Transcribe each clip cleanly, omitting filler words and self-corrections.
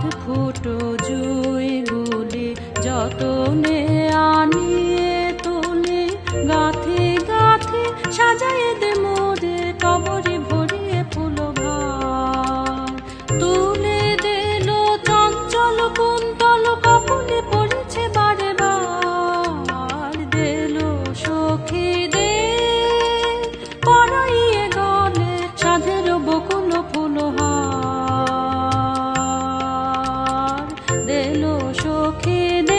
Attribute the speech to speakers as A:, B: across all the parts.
A: ফুটো জুই গুলি যতনে আনিয়ে তোলে, গাঁথি গাঁথি সাজাই দে মোরে টবরে ভরিয়ে ফুলভার। তুলে দিল চঞ্চল কুন্তল কপলে পড়েছে বারে বার। দিল সখী দে পরাইয়ে গলে সাধের বকুল ফুলহার। দিল সখী দে।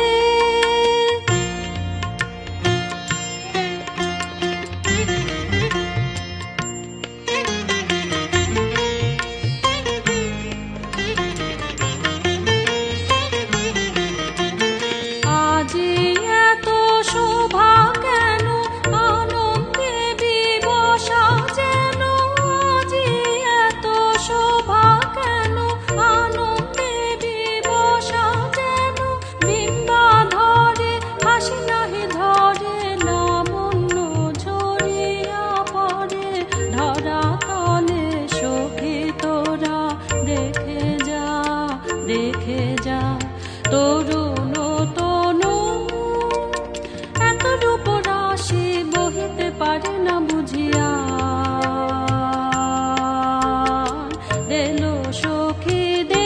A: আজি এত শোভা কেন, আনন্দে বিবশা যেন। আজি এত শোভা কেন, আনন্দে বিবশা যেন। বিম্বা ধরে হাসি নাহি ধরে, লাবণ্য ঝরিয়া পড়ে ধরা তলে। সখী তোরা দেখে যা, দেখে যা তরুণ তনু। এত রূপ রাশি বহিতে পারে না বুঝিয়া। দিল সখী দে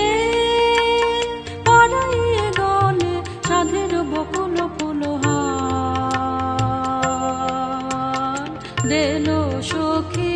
A: পরাইয়ে গলে সাধের বকুল ফুলহার। দিল সখী।